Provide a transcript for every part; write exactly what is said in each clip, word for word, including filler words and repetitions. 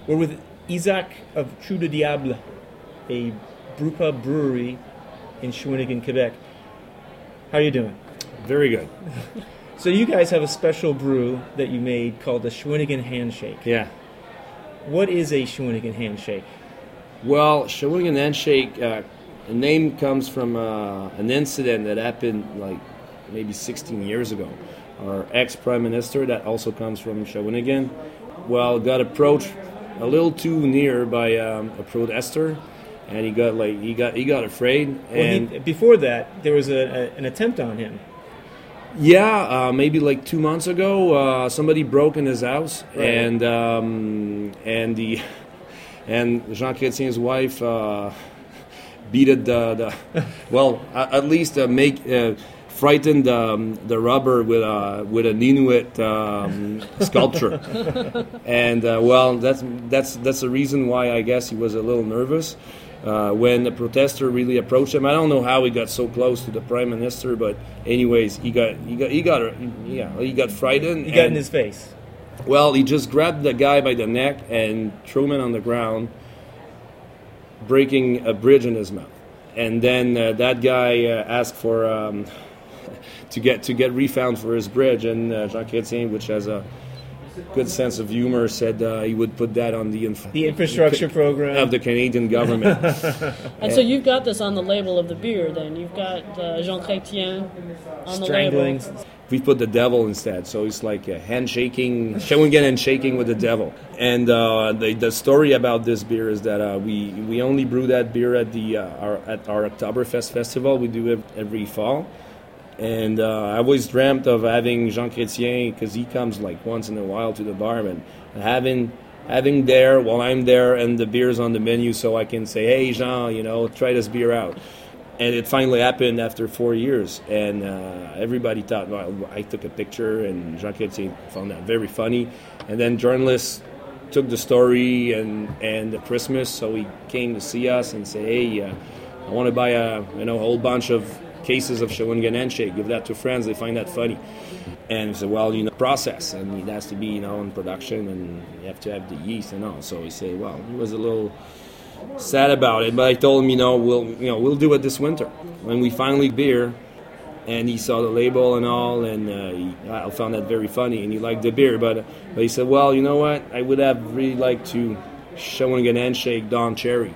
We're with Isaac of Trou de Diable, a brewpub brewery in Shawinigan, Quebec. How are you doing? Very good. So you guys have a special brew that you made called the Shawinigan Handshake. Yeah. What is a Shawinigan Handshake? Well, Shawinigan Handshake, uh, the name comes from uh, an incident that happened like maybe sixteen years ago. Our ex-prime minister, that also comes from Shawinigan, well, got approached a little too near by um, a protester, and he got like he got he got afraid. Well, and he, before that, there was a, a, an attempt on him. Yeah, uh, maybe like two months ago, uh, somebody broke in his house, right. and um, and the and Jean Chrétien's wife uh, beat the, the well, at least uh, make uh, frightened um, the rubber with a with an Inuit um, sculpture, and uh, well, that's that's that's the reason why I guess he was a little nervous. Uh, when the protester really approached him, I don't know how he got so close to the prime minister, but anyways, he got he got he got yeah he got frightened. He got in his face. Well, he just grabbed the guy by the neck and threw him on the ground, breaking a bridge in his mouth. And then uh, that guy uh, asked for um, to get to get refund for his bridge, and uh, Jean Chrétien, which has a good sense of humor, said uh, he would put that on the inf- the infrastructure ca- program of the Canadian government. And so you've got this on the label of the beer. Then you've got uh, Jean Chrétien on the strangling. label. We put the devil instead, so it's like a handshaking, Shawinigan and shaking with the devil. And uh, the the story about this beer is that uh, we we only brew that beer at the uh, our at our Oktoberfest festival. We do it every fall. And uh, I always dreamt of having Jean Chrétien, because he comes like once in a while to the bar, and having having there while I'm there and the beer's on the menu, so I can say, hey Jean, you know, try this beer out. And it finally happened after four years, and uh, everybody thought, well, I took a picture, and Jean Chrétien found that very funny. And then journalists took the story and and the Christmas, so he came to see us and say, hey, uh, I want to buy a you know a whole bunch of cases of Shawinigan Handshake, give that to friends, they find that funny. And he said, well, you know, process, and it has to be, you know, in production, and you have to have the yeast and all. So he said, well, he was a little sad about it, but I told him, you know, we'll, you know, we'll do it this winter. When we finally beer, and he saw the label and all, and uh, he, I found that very funny, and he liked the beer, but, but he said, well, you know what, I would have really liked to Shawinigan Handshake Don Cherry.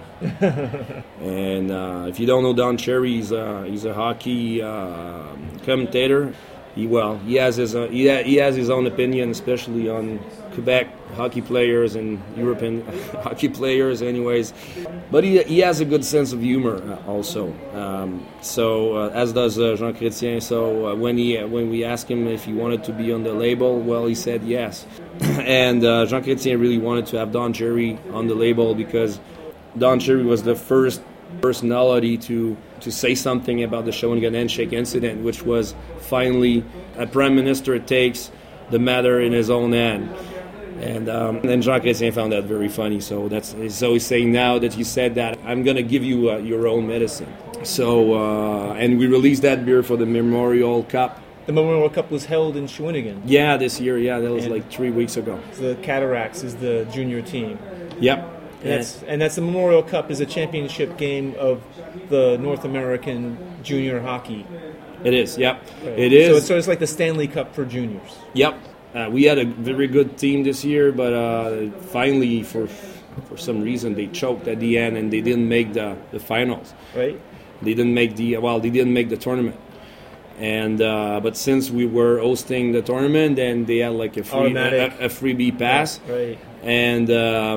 And uh, if you don't know Don Cherry, he's a, he's a hockey uh, commentator. He well, he has his uh, he, ha- he has his own opinion, especially on Quebec hockey players and European hockey players, anyways. But he he has a good sense of humor uh, also. Um, so uh, as does uh, Jean Chrétien. So uh, when he uh, when we asked him if he wanted to be on the label, well, he said yes. And uh, Jean Chrétien really wanted to have Don Cherry on the label because Don Cherry was the first personality to, to say something about the Shawinigan Handshake incident, which was finally a prime minister takes the matter in his own hand. And um, then Jean Chrétien found that very funny. So that's so he's saying now that you said that, I'm going to give you uh, your own medicine. So uh, and we released that beer for the Memorial Cup. The Memorial Cup was held in Shawinigan. Yeah, this year. Yeah, that was and like three weeks ago. The Cataracts is the junior team. Yep. And that's, and that's the Memorial Cup is a championship game of the North American junior hockey. It is, yep. Right. It is. So it's, so it's like the Stanley Cup for juniors. Yep. Uh, we had a very good team this year, but uh, finally, for for some reason, they choked at the end and they didn't make the, the finals. Right. They didn't make the well. They didn't make the tournament. And uh, but since we were hosting the tournament, then they had like a free a, a freebie pass. Yeah, right. And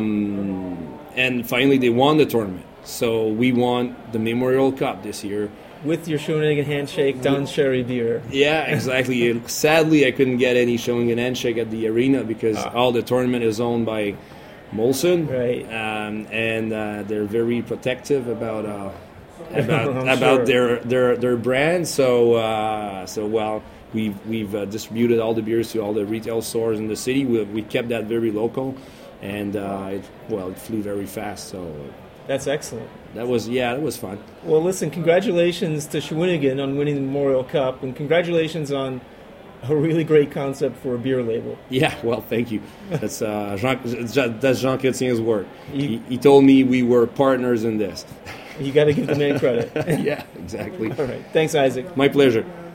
um, and finally they won the tournament. So we won the Memorial Cup this year. With your Shawinigan Handshake Don Cherry beer. Yeah, exactly. Sadly, I couldn't get any Shawinigan Handshake at the arena because ah. all the tournament is owned by Molson. Right. Um, and uh, they're very protective about uh, about about sure. their, their their brand. So uh, so well, we've we've uh, distributed all the beers to all the retail stores in the city. We we kept that very local, and uh, it, well, it flew very fast. So. That's excellent. That was, yeah, that was fun. Well, listen, congratulations to Shawinigan on winning the Memorial Cup, and congratulations on a really great concept for a beer label. Yeah, well, thank you. That's uh, Jean, that's Jean Chrétien's work. You- He, he told me we were partners in this. You got to give the man credit. Yeah, exactly. All right. Thanks, Isaac. My pleasure.